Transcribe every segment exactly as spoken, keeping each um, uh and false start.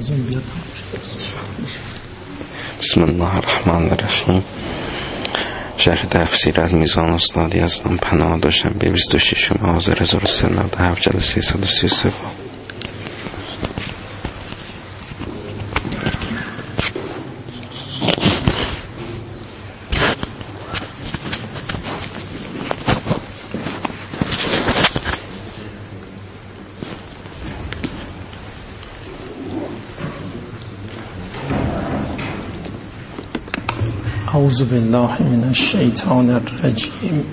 بسم الله الرحمن الرحیم. شرح تفسیر از میزان استادی هستم. پناه دوشنبه بیست و ششم آذر هزار و سیصد و نود و هفت، جلسه صد و سی و سه. اعوذ بالله من الشیطان الرجیم.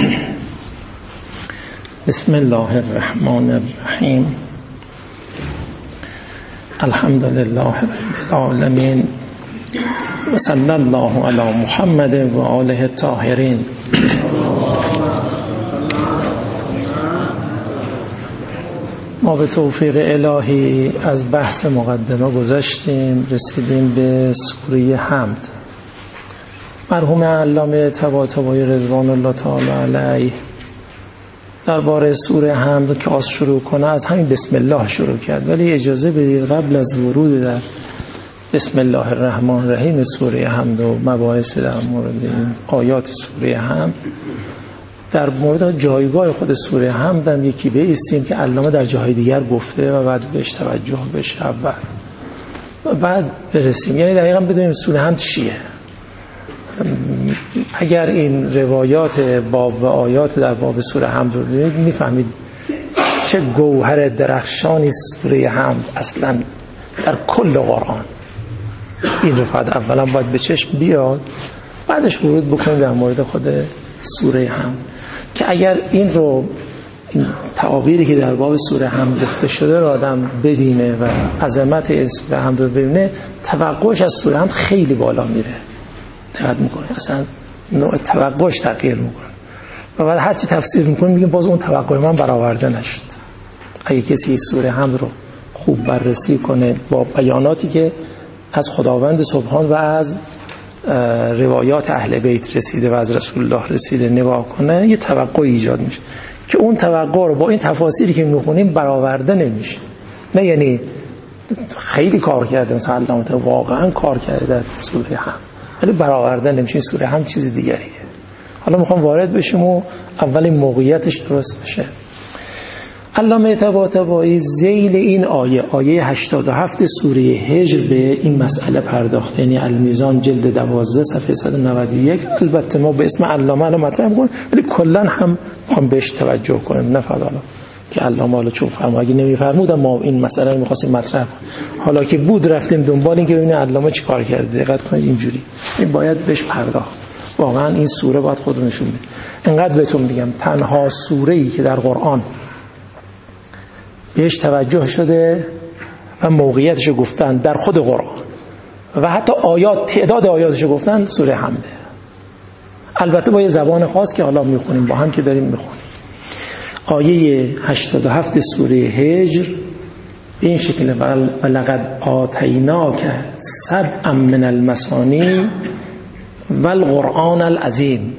بسم الله الرحمن الرحیم. الحمد لله رب العالمین و صلی الله علی محمد و آله الطاهرین. ما به توفیق الهی از بحث مقدمه گذشتیم، رسیدیم به سوره حمد. مرحوم علامه طباطبایی رضوان الله تعالی علیه درباره سوره حمد که از شروع کنه از همین بسم الله شروع کرد، ولی اجازه بدید قبل از ورود در بسم الله الرحمن الرحیم سوره حمد و مباحث در مورد این آیات سوره حمد، در مورد جایگاه خود سوره حمد هم یکی بایستیم که علامه در جاهای دیگر گفته و بعد بهش توجه بشه اول و بعد برسیم، یعنی دقیقا بدونیم سوره حمد چیه. اگر این روایات باب و آیات در باب سوره حمد رو ببینید میفهمید چه گوهر درخشانی سوره حمد اصلا در کل قرآن. این رو فقط اولا باید به چشم بیاد، بعدش ورود بکنیم در مورد خود سوره حمد، که اگر این رو این تعابیری که در باب سوره حمد گفته شده رو آدم ببینه و عظمت این سوره حمد رو ببینه، توقعش از سوره حمد خیلی بالا میره، دقت میکنه، اصلا نوع توقعش تغییر میکنه و بعد هر چی تفسیر میکنه میگیم باز اون توقع من برآورده نشد. اگه کسی سوره حمد رو خوب بررسی کنه با بیاناتی که از خداوند سبحان و از روایات اهل بیت رسیده و از رسول الله رسیده نگاه کنه، یه توقع ایجاد میشه که اون توقع رو با این تفاسیری که میخونیم برآورده نمیشه. نه یعنی خیلی کار کرده، مثلا علامه واقعا کار کرده در سوره حمد، ولی برآورده نمیشه. این سوره هم چیز دیگریه. حالا میخوام وارد بشیم و اول موقعیتش درست بشه. علامه طباطبایی ذیل این آیه آیه هشتاد و هفت سوره هجر به این مسئله پرداخته، یعنی المیزان جلد دوازده صفحه صد و نود و یک. البته ما به اسم علامه الان مطرح می‌کنیم، ولی کلا هم میخوام بهش توجه کنیم، نه فقط الان که علامه حالا چون فرمود اگه نمیفرمود ما این مسئله رو می‌خواستیم مطرح کنیم، حالا که بود رفتیم دنبال این که ببینیم علامه چی کار کرده. دقت کنید اینجوری این باید بهش پرداخت. واقعا این سوره باید خود رو نشون بده. اینقدر بهتون میگم تنها سوره‌ای که در قرآن بهش توجه شده و موقعیتش رو گفتن در خود قرآن و حتی آیات تعداد آیاتش رو گفتن سوره حمده، البته با یه زبان خاص که حالا میخونیم با هم که داریم میخونیم. آیه هشتاد و هفت سوره هجر به این شکل: ولقد آتیناک سبعا من المثانی والقرآن العظیم.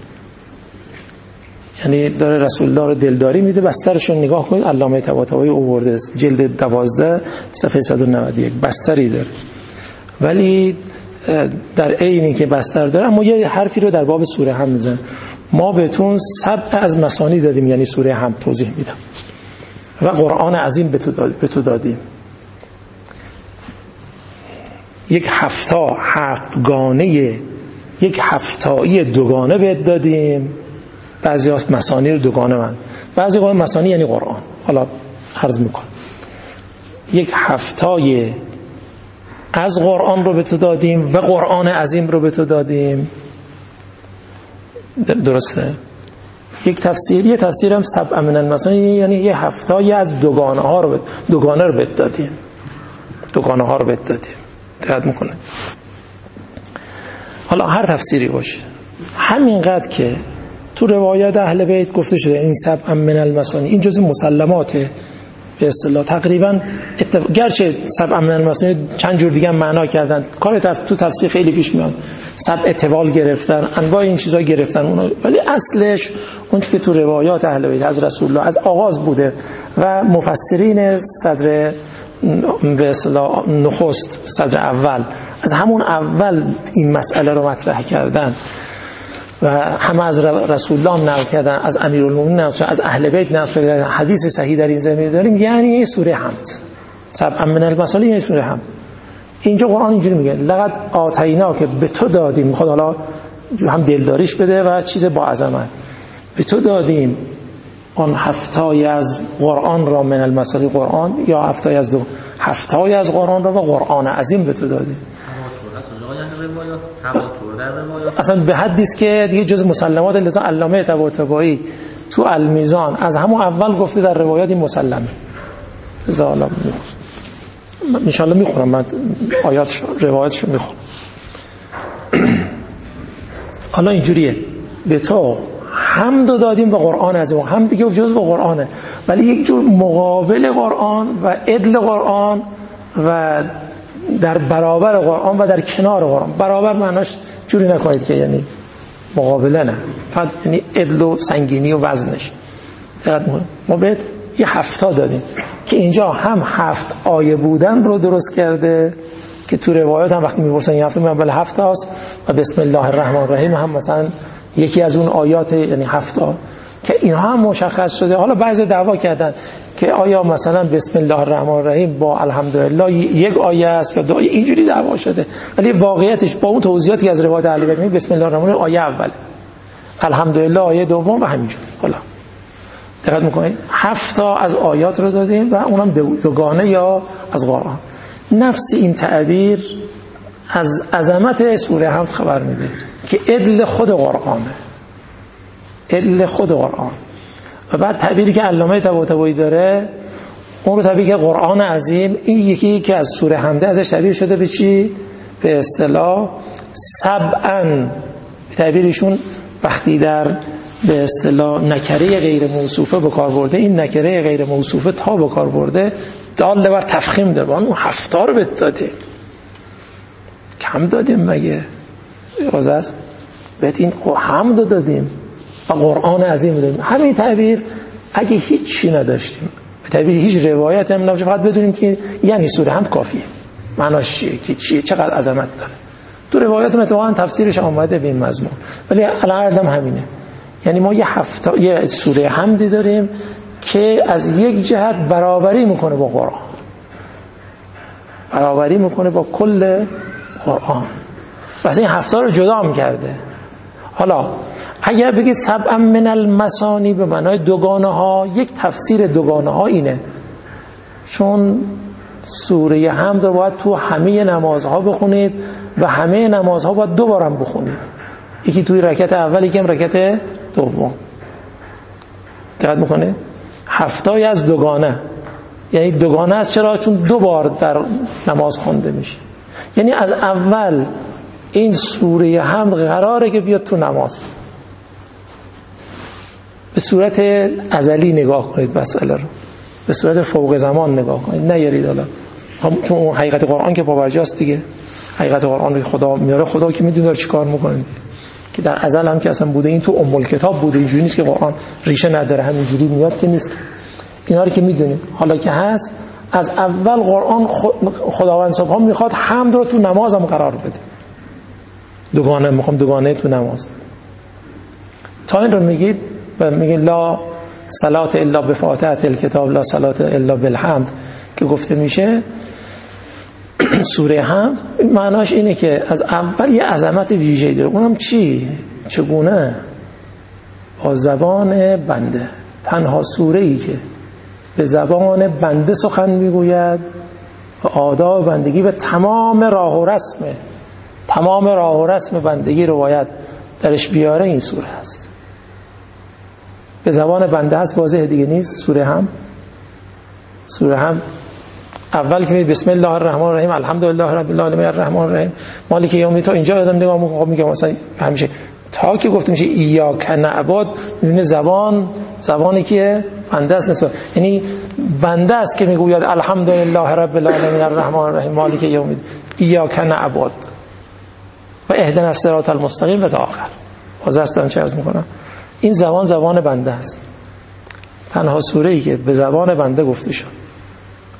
یعنی داره رسول الله رو دلداری میده. بسترشون نگاه کنید، علامه طباطبایی آورده است جلد دوازده صفحه صد و نود و یک. بستری داره، ولی در عینی که بستر داره اما یه حرفی رو در باب سوره هم میزنه. ما بهتون سبع از مثانی دادیم، یعنی سوره هم توضیح میدم، و قرآن عظیم به تو دادیم. یک هفتا هفتگانه یک هفتایی دوگانه بهت دادیم. بعضی هاست مثانی رو دوگانه من، بعضی قرآن مثانی یعنی قرآن. حالا عرض میکنم یک هفتای از قرآن رو به تو دادیم و قرآن عظیم رو به تو دادیم. درسته؟ یک تفسیر یه تفسیر هم سبع من المثانی یعنی یه هفتای از دوگانه ها رو دوگانه رو به تو دادیم. دوگانه ها رو به تو دادیم. دقت میکنه. حالا هر تفسیری باشه، همینقدر که تو روایات اهل بیت گفته شده این سبع من المثانی این جزء مسلماته به اصطلاح. تقریبا اتف... گرچه سبع من المثانی چند جور دیگه معنا کردن، کار تف... تو تفسیر خیلی پیش میاد، سبع اطوال گرفتن، انواع این چیزا گرفتن اونا، ولی اصلش اون که تو روایات اهل بیت از رسول الله از آغاز بوده و مفسرین صدر به اصطلاح نخست صدر اول از همون اول این مسئله رو مطرح کردن و همه از رسول الله نقل کردن، از امیرالمومنین نقل شده، از اهل بیت نقل شده، حدیث صحیح در این زمینه داریم، یعنی این سوره حمد سبع من المثانی، یعنی سوره حمد. اینجا قرآن اینجوری میگه لقد آتینا که به تو دادیم، میخواد حالا هم دلداریش بده و چیز با عظمت، به تو دادیم آن هفتای از قرآن را، من المثانی قرآن یا هفتای از دو هفتای از قرآن را و قرآن عظیم به تو دادیم. اصلا به حدی است که دیگه جز مسلمات لذا علامه طباطبایی تو المیزان از همون اول گفته در روایات این مسلمه. لذا حالا میخورم ان شاء الله میخورم من آیاتش روایاتش میخورم. حالا اینجوریه به تو حمد دادیم به قرآن عظیم. هم دیگه جز به قرآنه، ولی یک جور مقابل قرآن و عدل قرآن و در برابر قرآن و در کنار قرآن. برابر معناش جوری نکنید که یعنی مقابله، نه، فقط یعنی عدل و سنگینی و وزنش. ما بهت یه هفتا دادیم که اینجا هم هفت آیه بودن رو درست کرده که تو روایات هم وقتی می‌پرسن این هفته میگن بله هفت است و بسم الله الرحمن الرحیم هم مثلا یکی از اون آیات یعنی هفتا که اینها هم مشخص شده. حالا بعضی دعوا کردن که آیا مثلا بسم الله الرحمن الرحیم با الحمدلله یک آیه است یا دو آیه، اینجوری دعوا شده، ولی واقعیتش با اون توضیحاتی از روایت اهل بیت میگه بسم الله الرحمن الرحیم آیه اول، الحمدلله آیه دوم و همینجوری. حالا دقت میکنید هفت تا از آیات رو دادیم و اونم دوگانه یا از قرآن. نفس این تعبیر از عظمت سوره حمد خبر میده که عدل خود قرآنه، عدل خود قرآن. و بعد تعبیری که علامه طباطبایی داره اون رو تعبیر که قرآن عظیم، این یکی که از سوره حمد ازش تعبیر شده به چی؟ به اصطلاح سبعا. تعبیرشون وقتی در به اصطلاح نکره غیر موصوفه به کار برده، این نکره غیر موصوفه تا به کار برده داله بر تفخیم داره. اون هفتا رو بهت داده، کم دادیم مگه؟ روز است بهت این حمد دادیم و قرآن عظیم دادیم. همین تعبیر اگه هیچی نداشتیم، به تعبیر هیچ روایت هم نباشه، فقط بدونیم که یعنی سوره حمد کافیه. معناش چیه که چیه، چقدر عظمت داره. تو روایات متوان تفسیرش آمده به این مضمون، ولی الان همینه. یعنی ما یه هفته یه سوره حمدی داریم که از یک جهت برابری میکنه با قرآن، برابری میکنه با کل قرآن، واسه این هفته رو جدا میکرده. حالا اگر بگید سبع من المثانی به معنای دوگانه ها، یک تفسیر دوگانه ها اینه چون سوره حمد رو باید تو همه نمازها بخونید و همه نمازها باید دو بارم بخونید، یکی توی رکعت اول یکی هم رکعت دوم. دقت میکنه هفتای از دوگانه، یعنی دوگانه است. چرا؟ چون دو بار در نماز خونده میشه. یعنی از اول این سوره حمد قراره که بیاد تو نماز. به صورت ازلی نگاه کنید مسئله رو، به صورت فوق زمان نگاه کنید، نه یارید حالا چون اون حقیقت قرآن که باورجاست دیگه. حقیقت قرآن رو خدا میاره، خدا که میدونه داره چی کار میکنه، که در ازل هم که اصلا بوده، این تو ام الکتاب بوده. اینجوری نیست که قرآن ریشه نداره همینجوری میاد که نیست. اینا رو که میدونید، حالا که هست از اول قرآن خداوند سبحان میخواد حمد رو تو نماز هم قرار بده. دوگانه میخوام دوگانه تو نماز. تا این رو میگید و میگه لا صلات الا بفاتحه الکتاب لا صلات الا بالحمد که گفته میشه سوره حمد، معناش اینه که از اول یه عظمت ویژه‌ای داره. اونم چی؟ چگونه؟ با زبان بنده، تنها سوره‌ای که به زبان بنده سخن میگوید و آداب بندگی و تمام راه و رسم تمام راه و رسم بندگی رو باید درش بیاره. این سوره هست، به زبان بنده هست، واضحه دیگه نیست. سوره هم سوره هم اول که بسم الله الرحمن الرحیم الحمدلله رب العالمین الرحمن الرحیم مالک یوم الدین، تا اینجا آدم نگاه میکنه میگه مثلا همیشه تا که گفته میشه ایاک نعبد، میبینه زبان زبانی که بنده است نسبت، یعنی بنده است که میگوید الحمدلله رب العالمین الرحمن الرحیم مالک یوم الدین ایاک نعبد و اهدنا الصراط المستقیم و تا آخر. واسه چه عرض میکنم، این زبان زبان بنده است، تنها سوره‌ای که به زبان بنده گفته شد.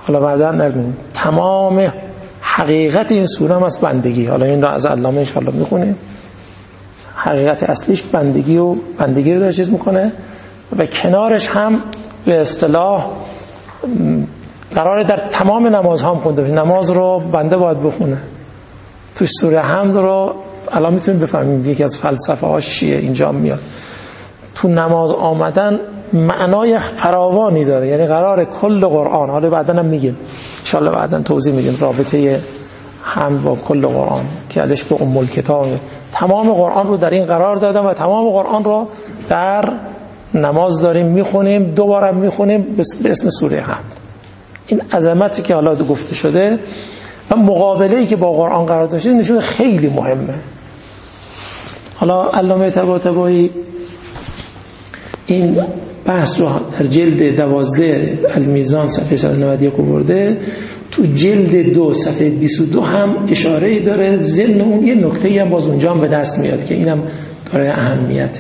حالا بعدا نمیدونیم تمام حقیقت این سوره هم از بندگی. حالا این رو از علامه ان شاء الله میخونیم. حقیقت اصلیش بندگی و بندگی رو داره چیز میکنه و کنارش هم به اصطلاح قراره در تمام نمازها هم خونده بشه. نماز رو بنده باید بخونه. تو سوره حمد رو الان میتونیم بفهمیم یکی از فلسفه هاش چیه اینجا میاد. تو نماز آمدن معنای فراوانی داره، یعنی قرار کل قرآن، حالا بعداً هم میگیم ان شاء الله بعداً توضیح میدیم رابطه حمد با کل قرآن که علش به ام الکتاب، تمام قرآن رو در این قرار دادم و تمام قرآن رو در نماز داریم میخونیم، دوباره میخونیم به اسم سوره حمد. این عظمتی که حالا گفته شده و مقابله‌ای که با قرآن قرار داشته نشون خیلی مهمه. حالا علامه طباطبایی این بحث رو در جلد دوازده المیزان صفحه صد و نود و یک برده، تو جلد دو صفحه بیست و دو هم اشاره داره. ضمن اون یه نکته‌ای هم باز اونجا هم به دست میاد که اینم داره اهمیته.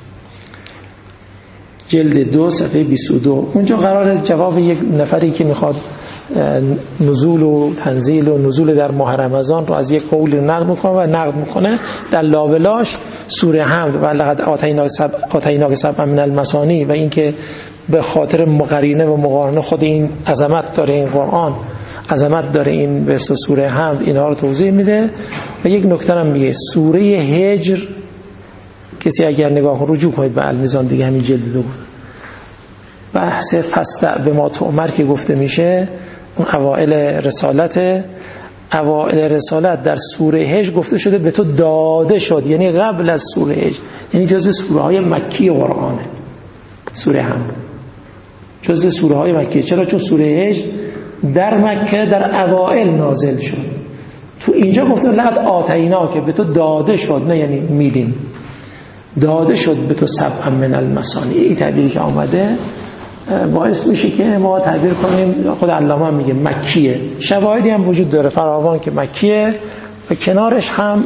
جلد دو صفحه بیست و دو اونجا قرار جواب یک نفری که میخواد نزول و تنزیل و نزول در ماه رمضان رو از یک قول نقد میکنه و نقد میکنه در لابلاش سوره حمد و لقد آتیناک سبعا من المثانی و اینکه به خاطر مقرینه و مقارنه خود این عظمت داره، این قرآن عظمت داره، این به سوره حمد اینها رو توضیح میده. و یک نکته هم میگه سوره هجر، کسی اگر نگاه رجوع کنید به المیزان دیگه همین جلد دو بحث فستع به ما تؤمر که گفته میشه، اون اوائل رسالت، اوائل رسالت در سوره هجر گفته شده به تو داده شد، یعنی قبل از سوره هجر، یعنی جزء سوره های مکی قرآنه. سوره حمد جزء سوره های مکی. چرا؟ چون سوره هجر در مکه در اوائل نازل شد. تو اینجا گفته لقد آتینا که به تو داده شد، نه یعنی میدیم، داده شد به تو سبعا من المثانی. این تعبیری که آمده باعث میشه که ما تعبیر کنیم، خود علامه هم میگه مکیه. شواهدی هم وجود داره فراوان که مکیه و کنارش هم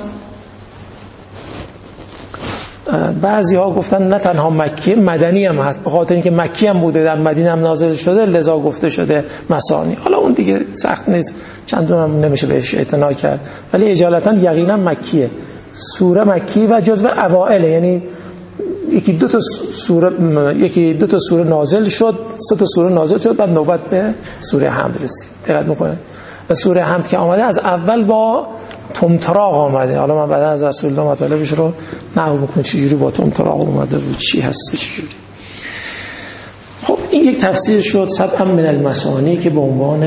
بعضی ها گفتن نه تنها مکی، مدنی هم هست، به خاطر اینکه مکی هم بوده در مدینه هم نازل شده لذا گفته شده مثانی. حالا اون دیگه سخت نیست، چندون هم نمیشه بهش اعتنا کرد، ولی اجالتا یقینا مکیه. سوره مکی و جزو اوائل، یعنی یکی دو تا سوره یکی دو تا سوره نازل شد، سه تا سوره نازل شد، بعد نوبت به سوره حمد رسید. دقت میکنه و سوره حمد که آمده از اول با تمطراق آمده. حالا من بعدا از رسول الله مطالبش رو نقل میکنم چجوری با تمطراق اومده بود، چی هست چجوری. خب این یک تفسیر شد سبعا من المثانی که به عنوان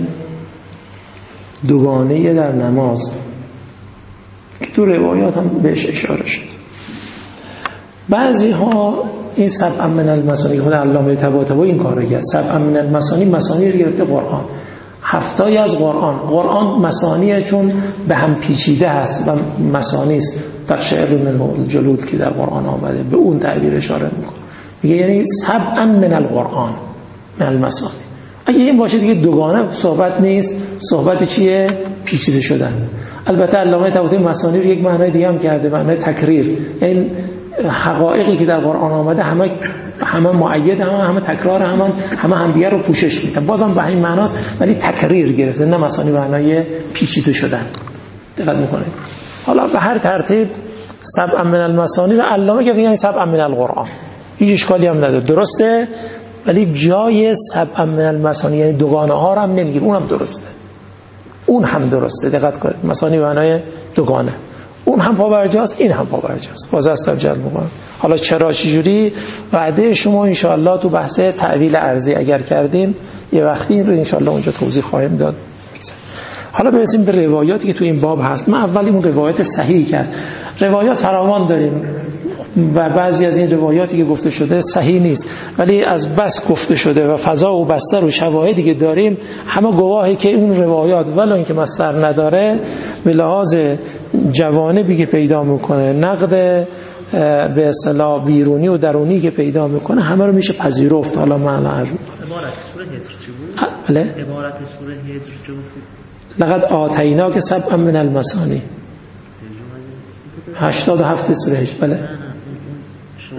دوگانه در نماز که تو روایات هم بهش اشاره شد. بعضی ها این سبعا من المثانی، خود علامه طباطبایی این کارو کرد، سبعا من المثانی مثانی رو گرفته قرآن، هفتایی از قرآن. قرآن مثانیه چون به هم پیچیده هست و مثانی است. تقشعر من الجلود که در قرآن آمده به اون تعبیر اشاره میکنه، میگه یعنی سبعا من القرآن من المثانی. اگه این باشه دیگه دوگانه صحبت نیست، صحبت چیه؟ پیچیده شدن. البته علامه طباطبایی مثانی رو یک معنای دیگه هم کرده، معنای تکریر، یعنی حقایقی که در قرآن آمده همه همه مؤید، همه همه تکرار، همه همه همدیگه رو پوشش میدن، بازم به همین معناست ولی تکریر گرفته، نه مثلا معنای پیچیده شدن. دقت میکنید. حالا به هر ترتیب سبع من المثانی و علامه گفت یعنی سبع من القرآن، هیچ اشکالی هم نداره، درسته، ولی جای سبع من المثانی یعنی دوگانه ها رو هم نمیگیم، اونم درسته، اون هم درسته. دقت کنید، مثانی معنای دوگانه، اون هم پابرجاست، این هم پابرجاست. باز استم جلب میکنم. حالا چرا چجوری وعده شما ان شاء الله تو بحث تعویل ارضی اگر کردیم یه وقتی این رو ان شاء الله اونجا توضیح خواهیم داد. حالا برسیم به روایاتی که تو این باب هست. من اولی اون روایت صحیحی که هست، روایات فراوان داریم و بعضی از این روایاتی که گفته شده صحیح نیست، ولی از بس گفته شده و فضا و بستر و شواهدی که داریم همه گواهی که اون روایات ولو اینکه مصدر نداره به لحاظ جوانبی که پیدا میکنه، نقد به اصطلاح بیرونی و درونی که پیدا میکنه، همه رو میشه پذیرفت. حالا من عرض میکنم عبارت سوره هجر چی بود؟ بله عبارت سوره هجر چی بود؟ لقد آتیناک سبعا من المثانی هشتاد و هفت سوره هجر. بله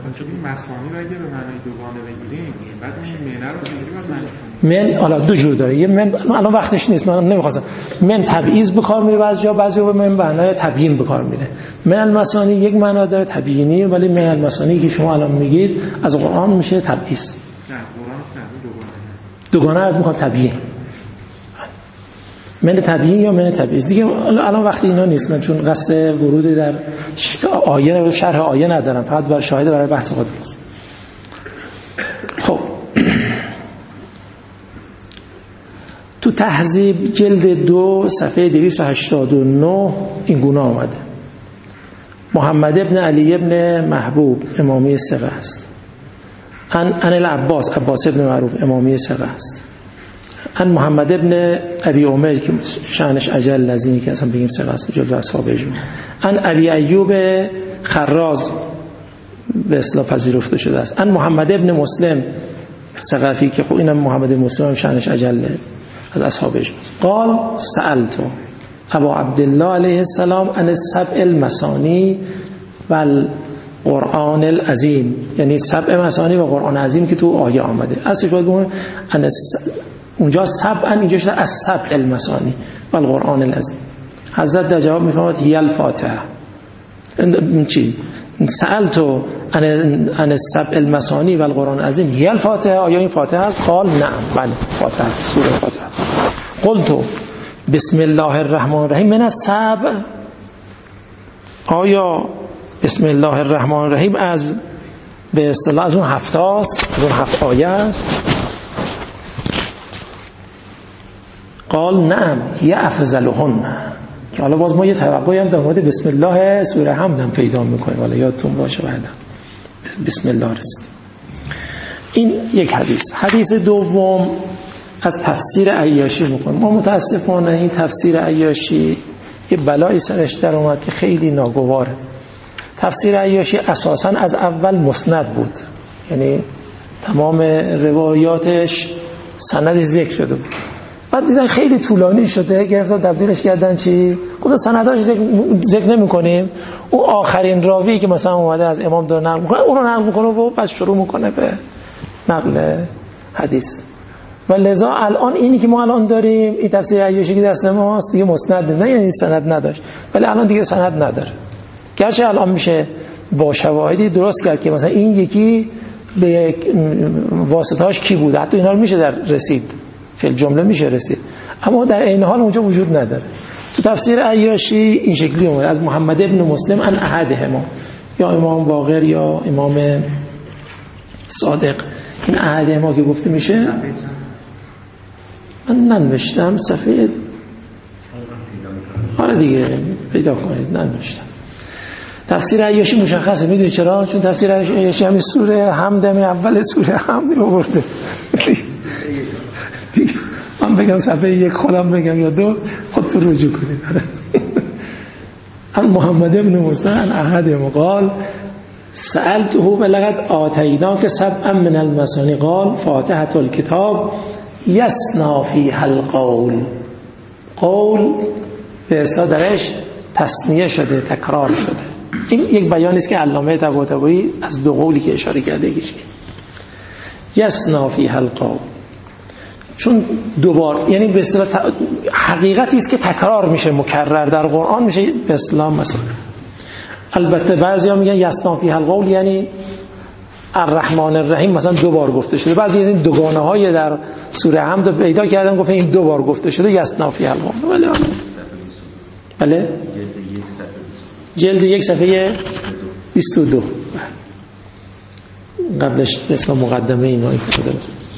چون این مسانی رو اگه به معنای دوگانه بگیریم بعد این منه رو چجوری باید معنی کنیم؟ من حالا دو جور داره. یه من الان وقتش نیست، من نمیخواستم. من تبعیض به کار میره بعضی جا، بعضی جا من معنای تبیین به کار میره. من المسانی یک معنا داره تبیینی، ولی من المسانی که شما الان میگید از قرآن میشه تبعیض. نه از قرآن نه، دوگانه دوگانه. از میخوام تبیین. من تبیین یا من تبعیض دیگه الان وقتی اینا نیست، من چون قصد ورود در آیه و شرح آیه ندارم، فقط برای شاهد برای بحث خودم است. خب تو تهذیب جلد دو صفحه دویست و هشتاد و نه این گونه آمده: محمد ابن علی ابن محبوب امامی ثقه است. ان ان العباس عباس ابن معروف امامی ثقه است. ان محمد ابن ابی عمر که شأنش اجل لذینی که اصلا بگیم ثقه است، جزو اصحاب اجماع. ان ابی ایوب خراز به اصطلاح پذیرفته شده است. ان محمد ابن مسلم ثقفی که خب اینم محمد مسلم هم شأنش اجله از اصحاب اجماع. قال سألت ابا عبدالله علیه السلام عن السبع المثانی و القرآن العظیم، یعنی سبع مثانی و قرآن عظیم که تو آیه آمده. اصلش باید بگم ان اونجا سبعا، اینجا شده از سبع المثانی و القرآن العظیم. حضرت در جواب میفرماد هی الفاتحه. چی؟ سألت عن عن السبع المثانی و القرآن العظیم هی الفاتحه، آیا این فاتحه است؟ قال نعم، بله فاتحه، سوره فاتحه. قلت بسم الله الرحمن الرحیم من السبع، آیا بسم الله الرحمن الرحیم از به اصطلاح از اون هفت است، از اون هفت آیه است؟ قال نعم هی افضلهن، که حالا باز ما یه توقعی هم در مورد بسم الله سوره حمد هم پیدا میکنیم، حالا یادتون باشه بعدا بسم الله رسید. این یک حدیث. حدیث دوم از تفسیر عیاشی میکنم. ما متاسفانه این تفسیر عیاشی یه بلایی سرش در اومد که خیلی ناگواره. تفسیر عیاشی اساساً از اول مسند بود، یعنی تمام روایاتش سندش ذکر شده بود. بعد دیدن خیلی طولانی شده، گرفتن تبدیلش کردن چی؟ گفتن سنداش ذکر نمی‌کنیم، او آخرین راوی که مثلا اومده از امام داره نقل می‌کنه اون رو نقل می‌کنه و بعد شروع می‌کنه به نقل حدیث. و لذا الان اینی که ما الان داریم این تفسیر عیاشی که دست ماست دیگه مسند نه، یعنی سند نداشت، ولی الان دیگه سند نداره. گرچه الان میشه با شواهدی درست کرد که مثلا این یکی به واسطه‌اش کی بود، حتی اینا رو میشه در رسید فعل جمله میشه رسید، اما در این حال اونجا وجود نداره. تو تفسیر عیاشی این شکلی اومده از محمد ابن مسلم ان احدهما، یا امام باقر یا امام صادق. این احدهما که گفته میشه من ننوشتم صفحه، آره دیگه پیدا کنید، ننوشتم. تفسیر عیاشی مشخصه، میدونی چرا؟ چون تفسیر عیاشی همین سوره حمد می اول سوره حمد آورده. من بگم صفحه یک خودم بگم یا دو خودتون رجوع کنید. ان محمد ابن مسلم ان احدهم قال سألته ولقد آتیناک سبعا من المثانی قال فاتحة الكتاب یسنا فیها القول. قول به اصطلاح درش تصنیه شده، تکرار شده. این یک بیانی است که علامه طباطبایی از دو قولی که اشاره کرده کشید. یسنا فیها القول، چون دوبار یعنی به اصطلاح حقیقتی است که تکرار میشه، مکرر در قرآن میشه به اصطلاح. مثلا البته بعضیا میگن یسنا فیها القول یعنی الرحمن الرحیم مثلا دو بار گفته شده، بعضی این دوگانه های در سوره حمد پیدا کردن گفتن این دو بار گفته شده یسنا فیها القول. بله بله جلد یک صفحه بیست و دو قبلش مثلا مقدمه اینا شده.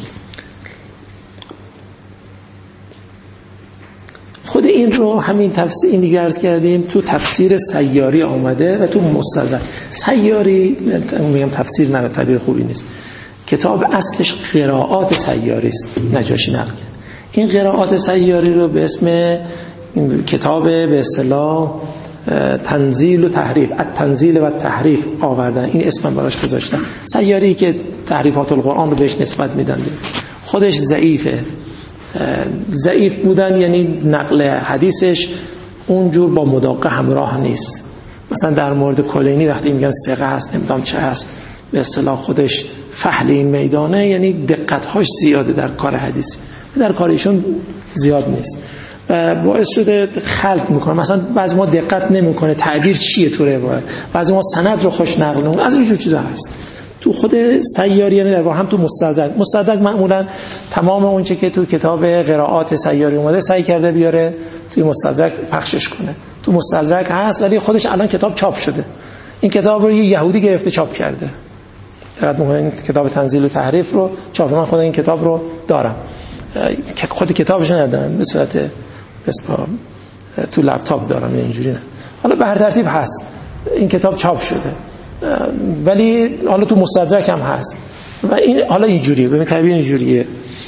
خود این رو همین تفسیر این دیگه عرض کردیم تو تفسیر سیاری آمده و تو مستدرک. سیاری میگم تفسیر نه، تعبیر خوبی نیست. کتاب اصلش قرائات سیاری است، نجاشی نقل کرد. این قرائات سیاری رو به اسم کتاب به اصطلاح تنزیل و تحریف، التنزیل و تحریف آوردن، این اسم براش گذاشتن. سیاری که تحریفات القرآن رو بهش نسبت میدن، خودش ضعیفه. ضعیف بودن یعنی نقل حدیثش اونجور با مداقه همراه نیست. مثلا در مورد کلینی وقتی میگن ثقه هست نمیدونم چه هست، به اصطلاح خودش فحل این میدانه، یعنی دقت‌هاش زیاده در کار حدیثی، در کار ایشون زیاد نیست و باعث شده خلط میکنه. مثلا بعضی ما دقت نمیکنه تعبیر چیه تو روایت، بعضی ما سند رو خوش نقل نمیکنه، از اینجور چیزا هست تو خود سیاری، یعنی در واقع هم تو مستدرک. مستدرک معمولا تمام اون چه که تو کتاب قرائات سیاری اومده سعی کرده بیاره توی مستدرک پخشش کنه. تو مستدرک هست ولی خودش الان کتاب چاپ شده. این کتاب رو یه یهودی گرفته چاپ کرده. دقت می‌کنید کتاب تنزیل و تحریف رو چاپ، من خود این کتاب رو دارم، خود کتابش ندارم، به صورت اسپا تو لپتاپ دارم، اینجوری نه. حالا به هر ترتیب هست این کتاب چاپ شده ولی حالا تو مستدرک هم هست و این حالا اینجوریه. ببین تعبیر اینجوریه: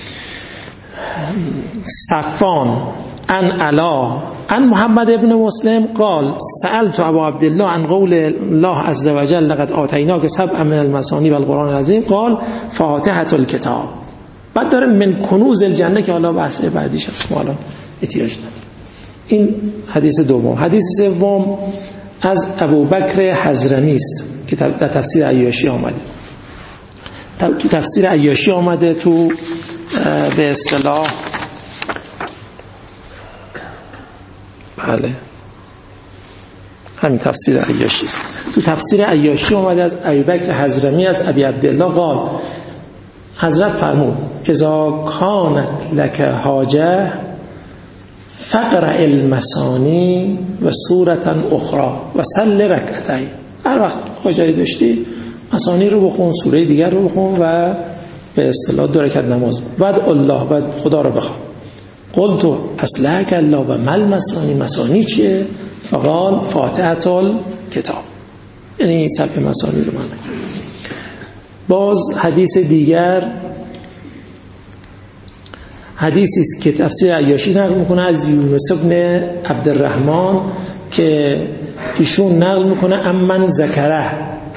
صفان ان علا ان محمد ابن مسلم قال سألت ابا عبدالله عن قول الله عز وجل لقد آتیناک سبعا من المثانی والقرآن العظیم قال فاتحة الكتاب. بعد داره من کنوز الجنه که حالا بحث بعدیش هست، حالا احتیاج نداره. این حدیث دوم. حدیث سوم از ابوبکر حضرمی است که در تفسیر عیاشی آمده. تو تفسیر عیاشی آمده، تو به اصطلاح بله همین تفسیر عیاشی است. تو تفسیر عیاشی آمده از ابوبکر حضرمی از ابی عبدالله قال، حضرت فرمود اذا کانت لک حاجه فقرأ المثانی و سورة اخرى و صل رکعتین. هر وقت حاجه داشتی مثانی رو بخون، سوره دیگر رو بخون و به اصطلاح دو رکعت نماز. بعد الله، بعد خدا رو بخوان. قلت اصلحک الله و مل مثانی، مثانی چیه؟ فقال فاتحة الکتاب، یعنی سبع مثانی رو من. باز حدیث دیگر، حدیثی است که تفسیر عیاشی نقل میکنه از یونس ابن عبدالرحمن که ایشون نقل میکنه امن ذکره،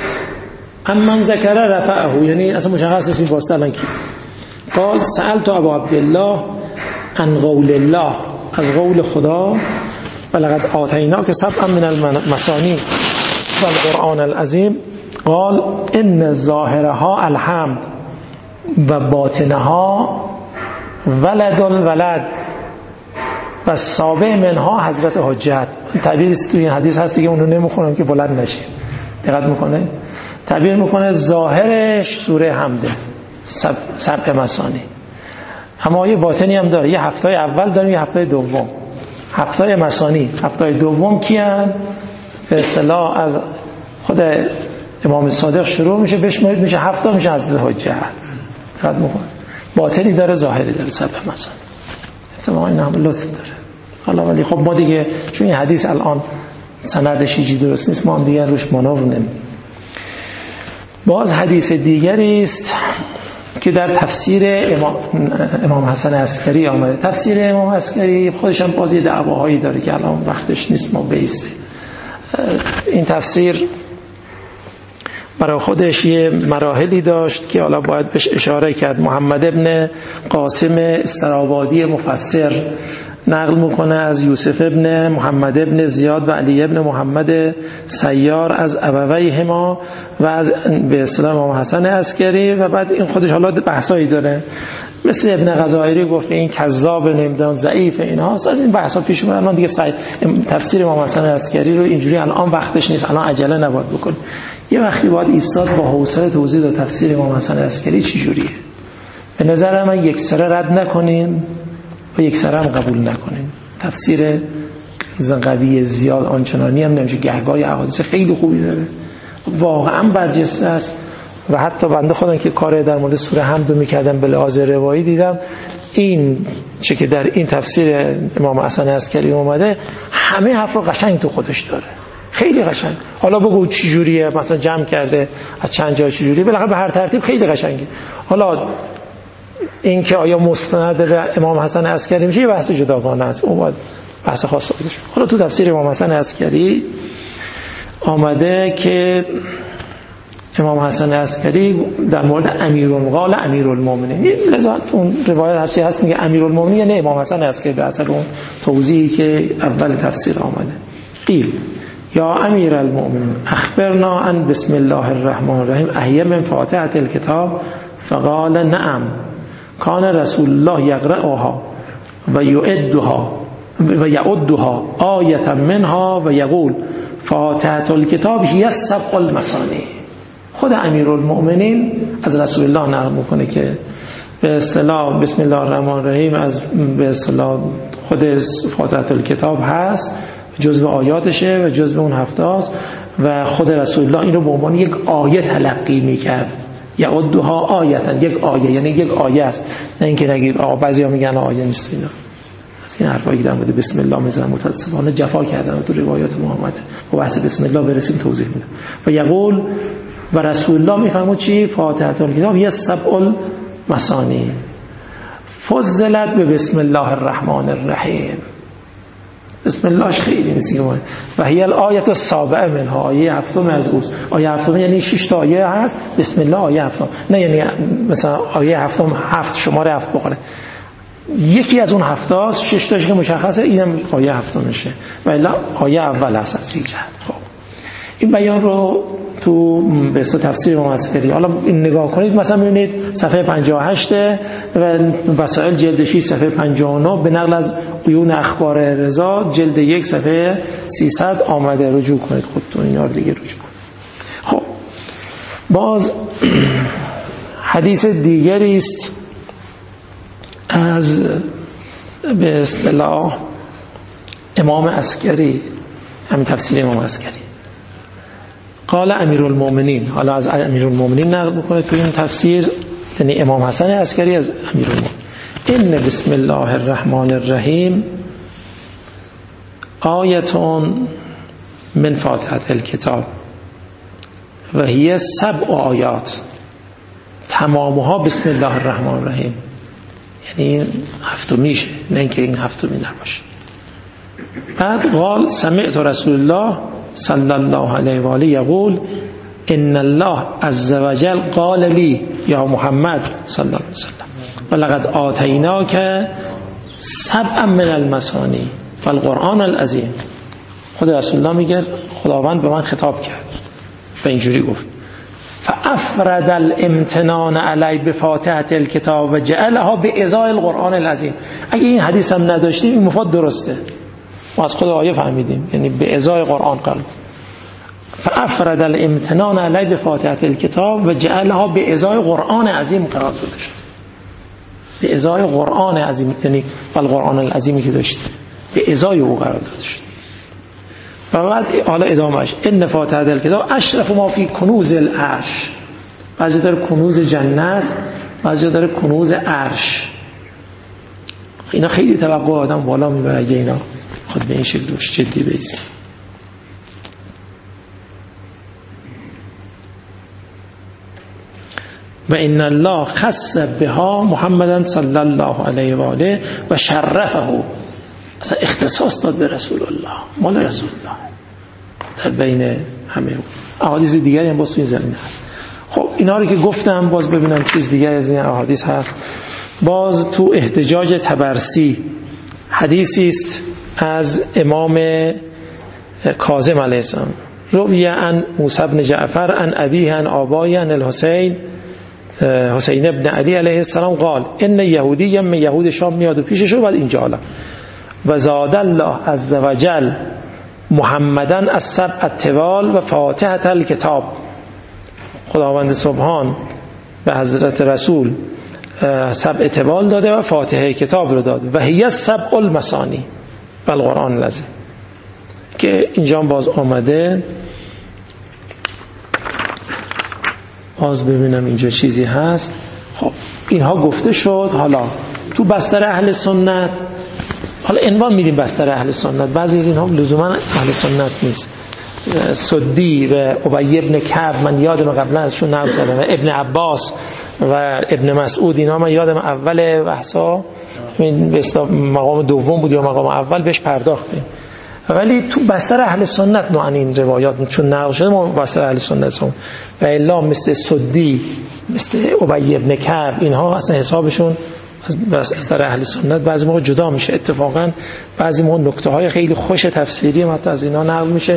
امن ذکره رفعه، یعنی اصلا مشخص نیست این واسطه الان کی. قال سألت ابا عبدالله عن قول الله، از قول خدا ولقد آتیناک سبعا من المثانی والقرآن العظیم قال ان ظاهرها الحمد و باطنها ولد الولد و سابع منها حضرت حجت. تعبیری است که این حدیث هست دیگه، اون رو نمیخونم که بلند نشه. دقت میکنه تعبیر میکنه ظاهرش سوره حمده، سب سبع مثانی، اما یه باطنی هم داره. یه هفتای اول داریم، یه هفتای دوم. هفتای مثانی، هفتای دوم کیان؟ به اصطلاح از خود امام صادق شروع میشه، بشمارید میشه هفتا، میشه حضرت حجت. دقت میکنه باطنی داره، ظاهری داره، سبع مثانی. احتمالاً این هم لطف داره. حالا ولی خب ما دیگه چون این حدیث الان سندش هیچی درست نیست، ما هم دیگه روش مانور نمیم. باز حدیث دیگری است که در تفسیر امام, امام حسن عسکری آمده. تفسیر امام عسکری خودش هم بازی دعواهایی داره که الان وقتش نیست ما بیستیم. این تفسیر برای خودش یه مراحلی داشت که حالا باید بهش اشاره کرد. محمد ابن قاسم استرابادی مفسر نقل میکنه از یوسف ابن محمد ابن زیاد و علی ابن محمد سیار از ابویهما و از به اصطلاح امام حسن عسکری و بعد این خودش حالا بحثایی داره، مثل ابن غزائری گفته این کذاب، نمیدونم ضعیف، اینها از این بحثا پیش میاد. الان دیگه سعی تفسیر امام حسن عسکری رو اینجوری الان وقتش نیست، الان عجله نباید بکن. یه وقتی باید ایستاد با حوصله توضیح داد تفسیر امام حسن عسکری چی جوریه. به نظر من یک سره رد نکنیم و یک سره هم قبول نکنیم. تفسیر قوی زیاد آنچنانی هم نمیشه، گهگاهی احادیث خیلی خوبی داره، واقعا برجسته است. و حتی بنده خودم که کار در مورد سوره حمد میکردم به لحاظ روایی دیدم این چه که در این تفسیر امام حسن عسکری اومده همه حرف رو قشنگ تو خودش داره، خیلی قشنگ. حالا بگو چی جوریه، مثلا جمع کرده از چند جا چی جوریه، بالاخره به هر ترتیب خیلی قشنگه. حالا این که آیا مستند به امام حسن عسکری میشه یه بحث جداگانه است، اون باید بحث خاص خودش. حالا تو تفسیر امام حسن عسکری آمده که امام حسن عسکری در مورد امیرالقال امیرالمومنین، لذا اون روایت هرچی هست میگه امیرالمومنین، نه امام حسن عسکری به اثر اون توضیحی که اول تفسیر آمده. قیل یا امیر المؤمنین اخبرنا عن بسم الله الرحمن الرحیم اهی من فاتحه الکتاب فقال نعم کان رسول الله یقرأها و یعدها و یعدها آیه منها و یقول فاتحه الکتاب هی السبع المثانی. خود امیرالمؤمنین از رسول الله نقل میکنه که به اصطلاح بسم الله الرحمن الرحیم از به اصطلاح خود فاتحه الکتاب هست، جزء آیاتشه و جزء اون هفته است و خود رسول الله این رو به عنوان یک آیه تلقی میکرد. یعدها آیتن، یک آیه، یعنی یک آیه است، نه اینکه نگیر آقا بعضیا میگن آیه نیست. اینا از این حرفایی که در مورد بسم الله میزنن متأسفانه جفا کردن تو روایات محمد. و بحث بسم الله برسیم توضیح میدم. و یقول و رسول الله میفرمود چی؟ فاتحه الکتاب هی السبع المثانی فضلت به بسم الله الرحمن الرحیم. بسم اللهش خیلی نیست و هی الآیه السابعه منها، آیه هفتم از اوست. آیه هفتم یعنی شش تا آیه هست، بسم الله آیه هفتم، نه یعنی مثلا آیه هفتم هفت شماره هفت بخوره، یکی از اون هفت هاست، شش تاش که مشخصه اینم آیه هفتم میشه و الا آیه اول هست از این جهت. خب این بیان رو تو به اصطلاح تفسیر امام عسکری حالا این نگاه کنید، مثلا می‌بینید صفحه پنجاه و هشت و وسائل جلد شش صفحه پنجاه و نه به نقل از عیون اخبار رضا جلد یک صفحه سیصد آمده، رجوع کنید خودتون اینا رو دیگه رجوع کنید. خب باز حدیث دیگری است از به اصطلاح امام عسکری، همین تفسیر امام عسکری. قال امیرالمؤمنین، حالا از امیرالمؤمنین نقل میکنه تو این تفسیر، یعنی امام حسن عسکری از امیرالمؤمنین، ان بسم الله الرحمن الرحیم آیتون من فاتحه الکتاب و هی سبع آیات تمامها بسم الله الرحمن الرحیم، یعنی هفتمیشه، نه اینکه این هفتمی نباشه. بعد قال سمعت رسول الله صلی الله علیه و آله یقول ان الله عز وجل قال لی یا محمد صلی الله علیه و سلم ولقد آتیناک سبعا من المثانی والقرآن العظیم. خود رسول الله میگه خداوند به من خطاب کرد و اینجوری گفت فافرد الامتنان علی بفاتحه الکتاب و جعلها بازای القرآن العظیم. اگه این حدیث هم نداشتیم این مفاد درسته، ما از خود آیه فهمیدیم، یعنی به ازای قرآن قال فافرد الامتنان علی بفاتحه الکتاب و جعلها به ازای قرآن عظیم قرار داده شد. به ازای قرآن عظیم، یعنی القرآن العظیمی که داشت به ازای او قرار داده شد. و بعد حالا ادامهش ان فاتحه الکتاب اشرف ما فی کنوز العرش، بعضی داره کنوز جنت، بعضی داره کنوز عرش. اینا خیلی توقع آدم بالا میبره اگه اینا خود به این شکل روش جدی بیست. و ان الله خص بها محمدا صلی الله علیه و آله و شرفه، اصلا اختصاص داد به رسول الله، مال رسول الله در بین همه احادیث دیگری هم باز تو این زمینه هست. خب اینا رو که گفتم باز ببینم چیز دیگر از این احادیث هست. باز تو احتجاج طبرسی حدیثی است از امام کاظم علیه السلام، رویه عن موسی بن جعفر عن ابیه عن آبایه عن الحسین حسین ابن علی علیه السلام قال ان یهودی من یهود شام میاد و پیشش رو بعد اینجا حالا و زاد الله عز وجل محمدن از سبع الطوال و فاتحه الکتاب. خداوند سبحان به حضرت رسول سبع طوال داده و فاتحه کتاب رو داد و هی سبع المثانی و القرآن العظیم که اینجا باز آمده. باز ببینم اینجا چیزی هست. خب اینها گفته شد. حالا تو بستر اهل سنت، حالا عنوان میدیم بستر اهل سنت، بعضی از اینها لزوما اهل سنت نیست. سدی و ابی ابن کعب من یادم قبلا ازشون نقل کردم، ابن عباس و ابن مسعود، اینا من یادم اول بحثا این به اصطلاح مقام دوم بود یا مقام اول بهش پرداختیم، ولی تو بستر اهل سنت نوعا این روایات چون نقل شده ما بستر اهل سنت هم و الا مثل سدی مثل ابی ابن کعب اینها اصلا حسابشون از بستر اهل سنت بعضی موقع جدا میشه. اتفاقا بعضی موقع نکته های خیلی خوش تفسیری هم حتی از اینا نقل میشه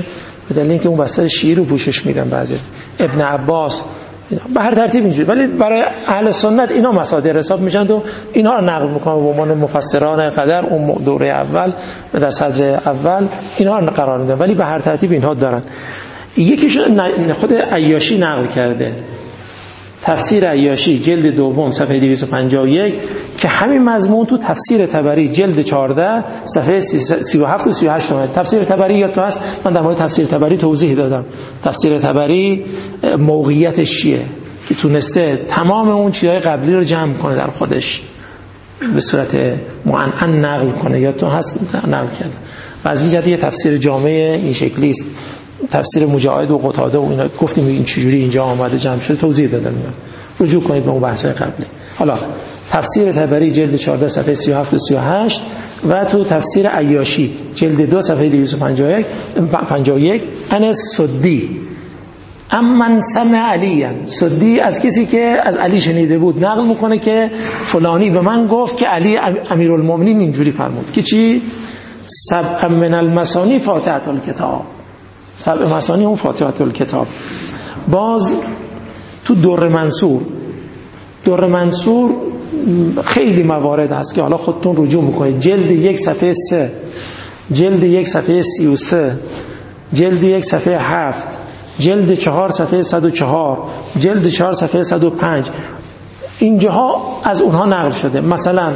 به دلیل اینکه اون بستر شیعی رو پوشش میدن بعضی ابن عباس به هر ترتیب اینجوری، ولی برای اهل سنت اینا مصادر حساب میشن و اینا رو نقل میکنن به عنوان مفسران قدر اون دوره اول و در صدر اول اینا رو قرار میدن، ولی به هر ترتیب اینها دارن. یکیشون خود عیاشی نقل کرده، تفسیر عیاشی جلد دوم صفحه دویست و پنجاه و یک که همین مضمون تو تفسیر طبری جلد چهارده صفحه سی و هفت و سی و هشت اومده. تفسیر طبری یاد تو هست، من در مورد تفسیر طبری توضیح دادم. تفسیر طبری موقعیتش چیه که تونسته تمام اون چیزهای قبلی رو جمع کنه در خودش به صورت معنعن نقل کنه، یاد تو هست نقل کرده و از این جهت یه تفسیر جامع این شکلی است. تفسیر مجاهد و قتاده و اینا گفتیم این چجوری اینجا آمده جمع شده توضیح دادم، رجوع کنید به اون بحث‌های قبلی. حالا تفسیر طبری جلد چهارده صفحه سی و هفت و سی و هشت و تو تفسیر عیاشی جلد دو صفحه دویست و پنجاه و یک ان سدی امن سمع علی، سدی از کسی که از علی شنیده بود نقل میکنه که فلانی به من گفت که علی امیرالمومنین اینجوری فرمود که چی؟ سبع من المثانی فاتحه الکتاب، سبع مثانی اون فاتحه الکتاب. باز تو در منصور، در منصور خیلی موارد هست که حالا خودتون رجوع میکنید، جلد یک صفحه سه، جلد یک صفحه سی و سه، جلد یک صفحه هفت، جلد چهار صفحه صد و چهار، جلد چهار صفحه صد و پنج، اینجاها از اونها نقل شده. مثلا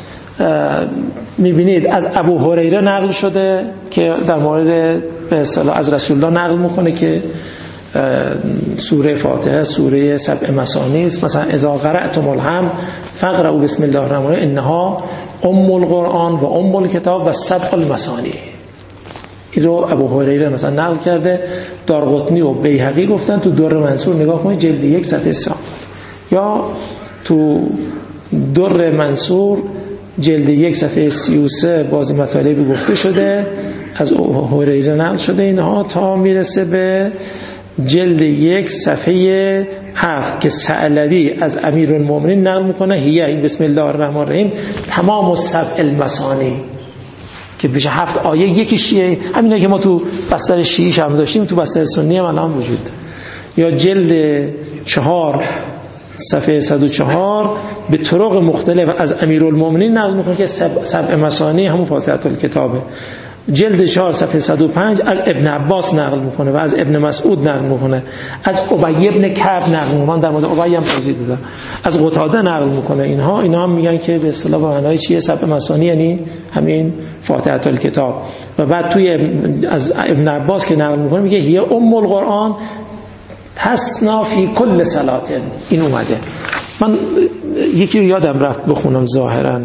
میبینید از ابو هریره نقل شده که در مورد به اصطلاح از رسول الله نقل میکنه که سوره فاتحه سوره سبع مثانی است. مثلا اذا قرأتم الحمد فقرأوا بسم الله الرحمن الرحیم انها ام القرآن و ام الکتاب و سبع المثانی. این رو ابو هریره مثلا نقل کرده. دارقطنی و بیهقی گفتن تو در منصور نگاه کنید جلد یک صفحه سه، یا تو در منصور جلد یک صفحه سی و سه باز مطالبی گفته شده از هریره نقل شده اینها تا میرسه به جلد یک صفحه هفت که ثعلبی از امیرالمومنین نقل میکنه هیه این بسم الله الرحمن الرحیم تمام السبع المثانی که بشه هفت آیه. یکی شیعه همینه که ما تو بستر شیعیش هم داشتیم تو بستر سنی هم الان وجود داره. یا جلد چهار صفحه صد و چهار به طرق مختلف از امیرالمومنین نقل میکنه که سبع, سبع مثانی همون فاتحه الکتابه. جلد چهار صفحه صد و پنج از ابن عباس نقل میکنه و از ابن مسعود نقل میکنه، از ابی ابن کعب نقل میکنه، در مورد ابی هم توضیح دادم، از قتاده نقل میکنه. اینها اینا هم میگن که به اصطلاح معنای چیه سبع مثانی، یعنی همین فاتحه الکتاب. و بعد توی از ابن عباس که نقل میکنه میگه هی ام القرآن تسنا فی کل صلات. این اومده. من یکی رو یادم رفت بخونم ظاهرا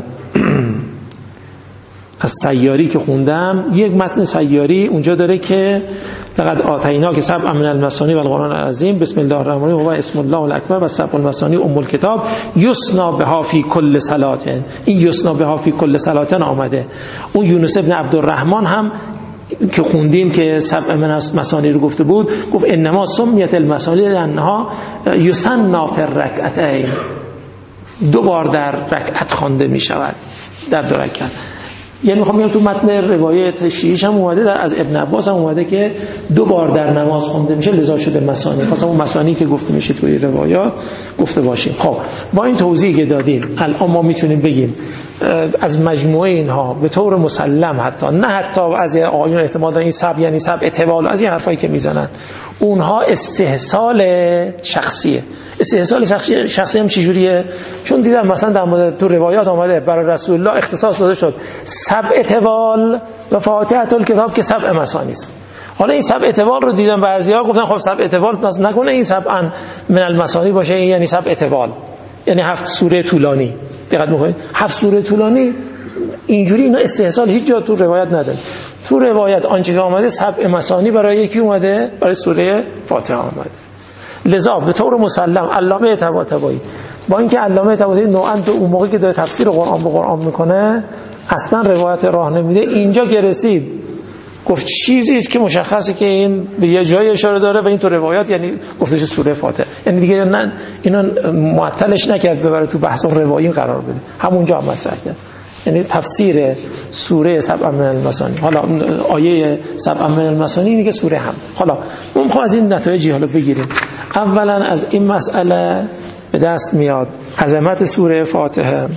از سیاری که خوندم، یک متن سیاری اونجا داره که لقد آتینا که سبع من المثانی و القرآن العظیم بسم الله الرحمن الرحیم و اسم الله الاکبر و سبع المثانی ام الکتاب یسنا بها فی کل صلات. این یسنا بها فی کل صلات آمده. اون یونس ابن عبدالرحمن هم که خوندیم که سبع من المثانی رو گفته بود، گفت انما سمیت المثانی لانها یسنا فی الرکعتین، دو بار در رکعت خوانده می شود، در دو رکعت. یعنی میخوام بگم تو متن روایت شیعیش هم اومده، در از ابن عباس هم اومده که دو بار در نماز خوانده میشه، لذا شده مثانی. خواستم اون مثانی که گفته میشه توی روایات گفته باشیم. خب با این توضیح که دادیم الان ما میتونیم بگیم از مجموعه اینها به طور مسلم، حتی نه حتی از آیون اعتماد این سبع یعنی سبع اعتبال، از این حرفایی که میزنن اونها استحصال شخصیه. استحصال شخصی شخصی هم چجوریه؟ چون دیدم مثلا در مورد تو روایات آمده برای رسول الله اختصاص داده شد سبع اعتبال و فاتحه الکتاب که سبع مثانی است. حالا این سبع اعتبال رو دیدم بعضیا گفتن خب سبع اعتبال پس نکنه این سبع من المثانی باشه، یعنی سبع اعتبال یعنی هفت سوره طولانی. دقت می‌کنید هفت سوره طولانی اینجوری اینا استحصال هیچ جا تو روایت نداره. تو روایت آنچه که آمده سبع مثانی برای یکی اومده، برای سوره فاتحه آمده. لذا به طور مسلم علامه طباطبایی با اینکه علامه طباطبایی نوعاً تو اون موقعی که داره تفسیر قرآن به قرآن میکنه اصلا روایت راه نمیده، اینجا که رسید گفت چیزی است که مشخصه که این به یه جای اشاره داره و این تو روایات یعنی گفتش سوره فاتحه، یعنی دیگه نه اینا معطلش نکرد ببره تو بحث روایی قرار بده، همونجا هم مطرح کرد. یعنی تفسیر سوره سبع من المثانی. حالا آیه سبع من المثانی اینه که سوره حمد. حالا ما میخوام از این نتایجی حالا بگیریم. اولا از این مسئله به دست میاد عظمت سوره فاتحه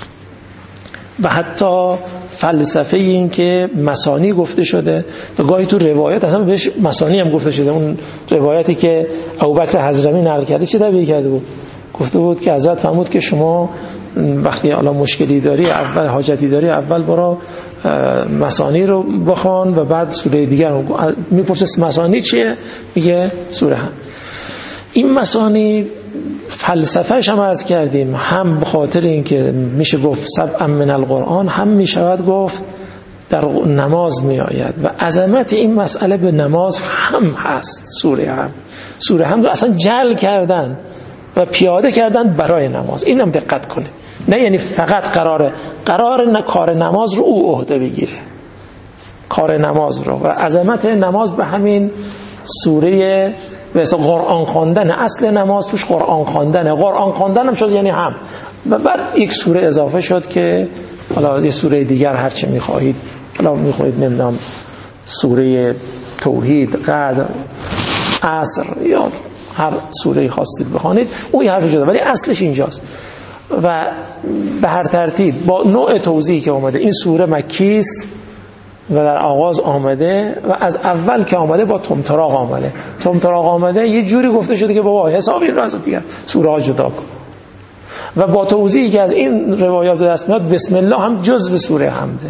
و حتی فلسفه این که مثانی گفته شده و گاهی تو روایت اصلا بهش مثانی هم گفته شده. اون روایتی که ابوبکر حضرمی نقل کرده چه تعبیر کرده بود؟ گفته بود که حضرت فرمود که شما وقتی حالا مشکلی داری، اول حاجتی داری، اول برو مثانی رو بخوان و بعد سوره دیگر رو. میپرسه مثانی چیه؟ میگه سوره هم. این مثانی فلسفهش هم عرض کردیم، هم به خاطر اینکه میشه گفت سبع من القرآن، هم میشود گفت در نماز می آید و عظمت این مسئله به نماز هم هست. سوره هم سوره هم رو اصلا جعل کردن و پیاده کردن برای نماز. این هم دقت کنه، نه یعنی فقط قراره قرار نه کار نماز رو او عهده بگیره، کار نماز رو و عظمت نماز به همین سوره به اسم قرآن خواندن. اصل نماز توش قرآن خواندنه، قرآن خواندن هم شد یعنی هم و بعد یک سوره اضافه شد که حالا یه سوره دیگر هر چه میخواهید، حالا میخواهید نمیدونم سوره توحید، قدر، عصر یا هر سوره خواستید بخوانید، اون یه حرف شده، ولی اصلش اینجاست. و به هر ترتیب با نوع توضیحی که اومده، این سوره مکی است و در آغاز آمده و از اول که آمده با تمطراق آمده. تمطراق آمده یه جوری گفته شده که بابا حساب این رو از دیگر سوره ها جدا کن. و با توضیحی که از این روایات به دست میاد، بسم الله هم جزء سوره حمده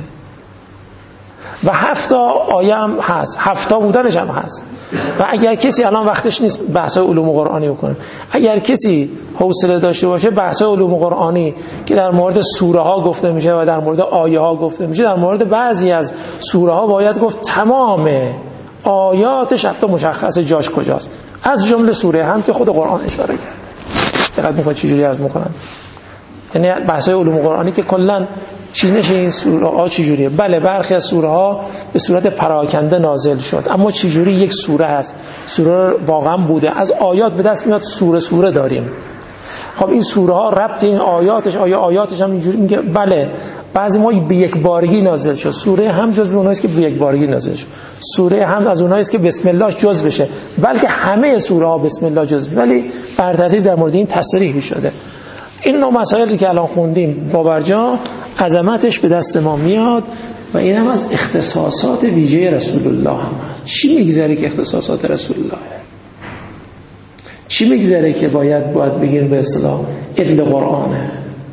و هفتا آیه هم هست، هفتا بودنش هم هست. و اگر کسی الان وقتش نیست بحث علوم قرآنی بکنه، اگر کسی حوصله داشته باشه بحث علوم قرآنی که در مورد سوره ها گفته میشه و در مورد آیه ها گفته میشه، در مورد بعضی از سوره ها باید گفت تمام آیاتش حتی مشخص جاش کجاست، از جمله سوره هم که خود قرآن اشاره کرده. دقت میکنید چجوری عرض میکنن؟ یعنی بحث علوم قرآنی که کلا چینش این سوره ها چجوریه. بله برخی از سوره ها به صورت پراکنده نازل شد، اما چجوری یک سوره هست، سوره واقعا بوده، از آیات به دست میاد سوره سوره داریم. خب این سوره ها ربط این آیاتش، آیا آیاتش هم اینجوری میگه؟ بله بعضی ما به یک بارگی نازل شد. سوره هم جزو اوناییست که به یک بارگی نازل شد. سوره هم از اوناییست که بسم الله جزء بشه، بلکه همه سوره ها بسم الله جزء، ولی بر ترتیب در مورد این تصریح شده. این نوع مسائلی که الان خوندیم بابرجا عظمتش به دست ما میاد و این هم از اختصاصات ویژه رسول الله هم هست. چی میگذره که اختصاصات رسول الله هست؟ چی میگذره که باید باید بگیم به اصطلاح ادل قرآنه؟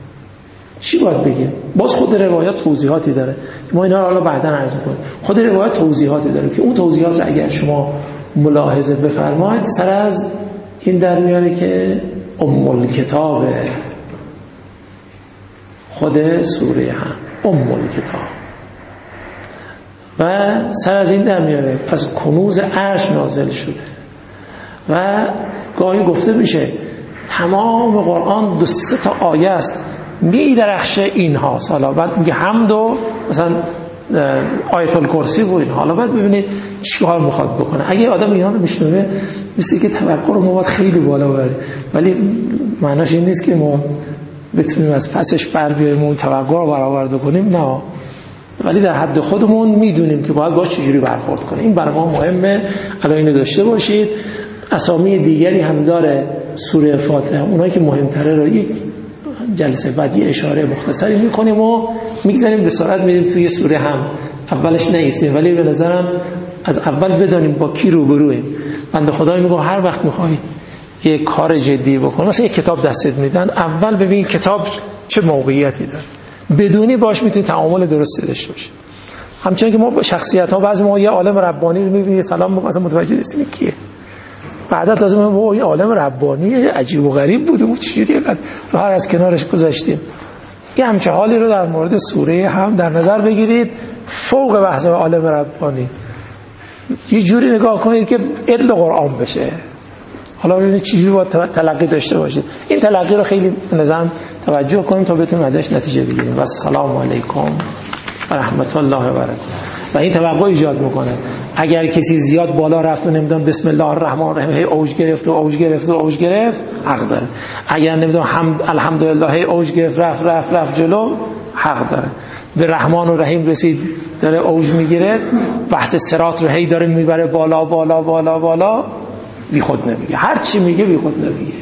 چی باید بگیم؟ باز خود روایات توضیحاتی داره، ما اینا رو حالا بعداً عرض می‌کنیم. خود روایات توضیحاتی داره که اون توضیحات رو اگر شما ملاحظه بفرمایید سر از این در میاره که ام الکتاب خود سوره هم ام الکتاب و سر از این در میاره پس کنوز عرش نازل شده و گاهی گفته میشه تمام قرآن دو سه تا آیه است می درخشه این هاست. حالا بعد میگه حمد و مثلا آیت الکرسی و این. حالا بعد ببینید چی کار میخواد بکنه. اگه آدم اینا رو میشنوه مثل که توقع رو ما باید خیلی بالا ببریم، ولی معناش این نیست که ما بتونیم از پسش بر بیاییم و توقع رو برآورده کنیم، نه، ولی در حد خودمون میدونیم که باید باش چجوری برخورد کنیم. این برای ما مهمه. الان اینو داشته باشید. اسامی دیگری هم داره سوره فاتحه، اونایی که مهمتره رو یک جلسه بعد یه اشاره مختصری میکنیم و میگذاریم به سرعت میریم توی سوره هم. اولش نیستیم ولی به نظرم از اول بدانیم با کی روبرویم. بنده خدای میگه هر وقت میخوای یه کار جدی بکن، مثلا یک کتاب دستت میدن، اول ببین کتاب چه موقعیتی داره، بدونی باش میتونی تعامل درستی داشته باشی. همچنین که ما با شخصیت ها بعضی ما یه عالم ربانی رو میبینیم سلام میگیم مثلا متوجه نیستیم کیه، بعدا تازه ما با این عالم ربانی عجیب و غریب بوده بود چجوری راه از کنارش گذاشتیم. یه همچه حالی رو در مورد سوره هم در نظر بگیرید، فوق بحث عالم ربانی یه جوری نگاه کنید که ادل قرآن بشه. حالا ببینید چجوری باید تلقی داشته باشید. این تلقی رو خیلی نظام توجه کنیم تا بتونیم ازش نتیجه بگیریم. و السلام علیکم و رحمت الله و برکاته. و این توقع ایجاد میکنه اگر کسی زیاد بالا رفت و نمیدونم بسم الله الرحمن الرحیم هی اوج گرفت و اوج گرفت و اوج گرفت حق داره. اگر نمیدونم حمد الحمدلله هی اوج گرفت رفت رفت رفت جلو حق داره. به رحمان و رحیم رسید داره اوج میگیره، بحث صراط رو هی داره میبره بالا بالا بالا بالا، بی خود نمیگه، هر چی میگه بی خود نمیگه.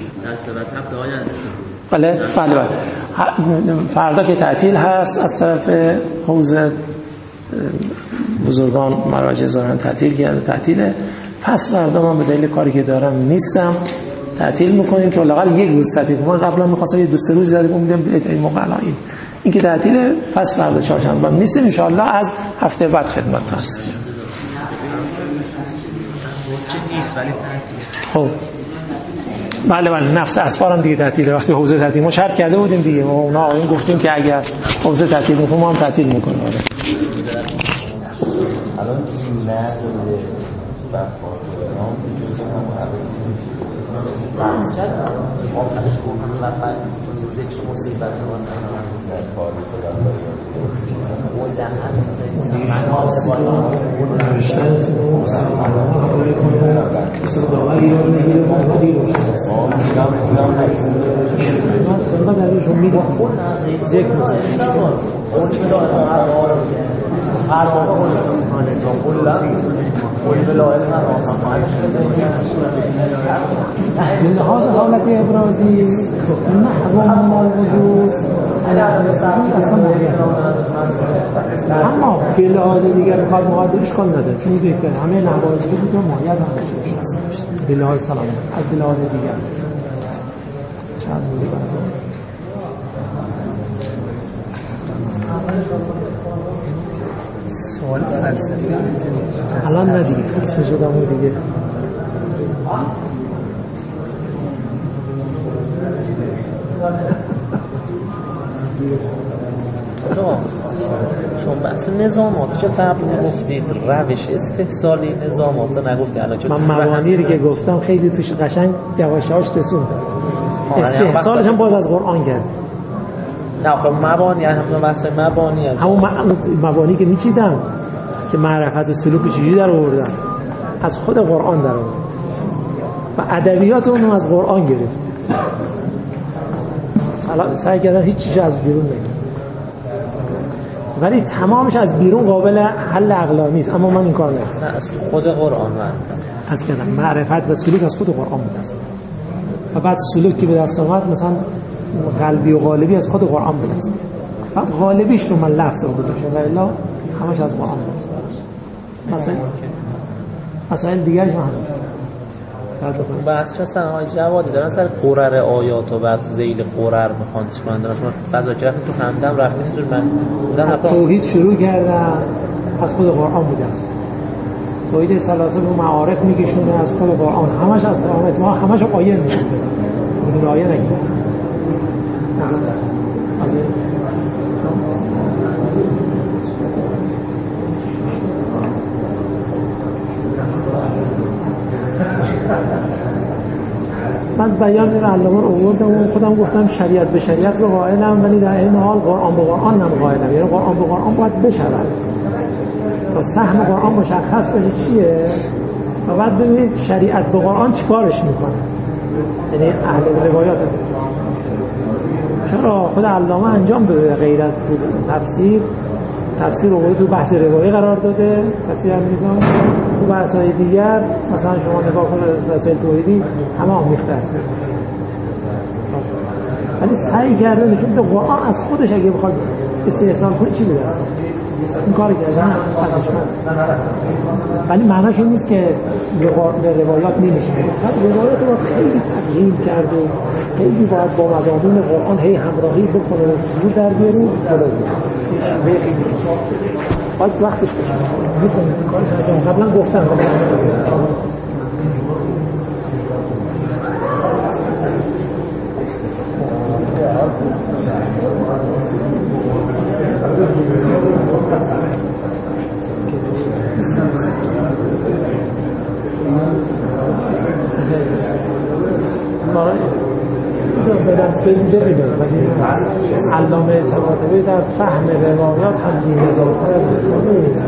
بله بله بله. فردا که تعطیل هست از طرف حوزه بزرگان مراجع ظاهرا تعطیل کرده، تعطیله. پس فردا من به دلیل کاری که دارم نیستم، تعطیل میکنیم که لااقل یک روز تعطیل. ما قبلا می‌خواستم یه دو سه روز زدیم میدیم این موقع الان این این که تعطیله. پس فردا چهارشنبه نیستیم، ان شاء الله از هفته بعد خدمت هستیم. خب بله بله، نفس اسفارم دیگه تعطیله. وقتی حوزه تعطیل ما شرط کرده بودیم دیگه، ما اونا آقایون گفتیم که اگر حوزه تعطیل میکنه ما هم تعطیل میکنیم. الان من لحاظ حالت ابرازی نحو من الوجود اما که لحاظ دیگر بخواد مقادرش کن نداره، چون میدونید که همه نحو وجود رو ماهیت هم داشته باشه به لحاظ سلامت. از به لحاظ دیگر چند مولی بازم سوال فلسفی الان ندیگه خسته شدم و دیگه شما شما بحث نظامات چه قبل گفتید روش استحصالی نظامات نگفتید. الان من مبانی رو که گفتم خیلی توش قشنگ یواشاش رسوندم. استحصالش هم باز از قرآن کرد. نه خب مبانی هم بحث مبانی هم همون مبانی که میچیدم که معرفت و سلوک چجوری در آوردن از خود قرآن در آورد و ادبیات اونو از قرآن گرفت. سعی کردم هیچ چیزی از بیرون نگم، ولی تمامش از بیرون قابل حل عقلانی است. اما من این کار نکردم. نه از خود قرآن من از کردم معرفت و سلوک از خود قرآن بود است و بعد سلوک که به دست آمد مثلا قلبی و غالبی از خود قرآن بود است. فقط غالبیش رو من لفظ رو گذاشتم و الا همش از قرآن بود است. مثلا مسائل دیگرش من بحث چه سنهای جوادی دارن سر قرر آیات و بعد ذیل قرر میخوان چیکار دارن. شما فضا که رفتین تو همدم رفتین اینجور من بودم از توحید شروع کردم از خود قرآن بود است. توحید سلاسل و معارف میکشونه از خود قرآن، همش از قرآن. ما همش آیه میشونه بدون آیه نگیم. من بیان این علامه رو آوردم و خودم گفتم شریعت به شریعت رو قائلم، ولی در این حال قرآن به قرآن نم قائلم. یعنی قرآن به قرآن باید بشود تا سهم قرآن مشخص بشه چیه و بعد ببینید شریعت به قرآن چی کارش میکنه. یعنی اهل روایات چرا خود علامه انجام داده غیر از تفسیر تفسیر رو تو بحث روایی قرار داده، تفسیر میزان تو بحث‌های دیگر مثلا شما نگاه کنید رسائل توحیدی همه آمیخته است، ولی سعی کرده نشون بده قرآن از خودش اگه بخواد استحصال کنه چی بوده است. این کار کردن ولی معناش این نیست که به روایات نمیشه. روایات رو خیلی تغییر کرد و خیلی باید با مضامین قرآن هی همراهی بکنه و فرو در بیاریم شبه خیلی باید وقتش بشه. قبلا گفتم علامه طباطبایی در فهم روایات هم دین نظامتر از بکنه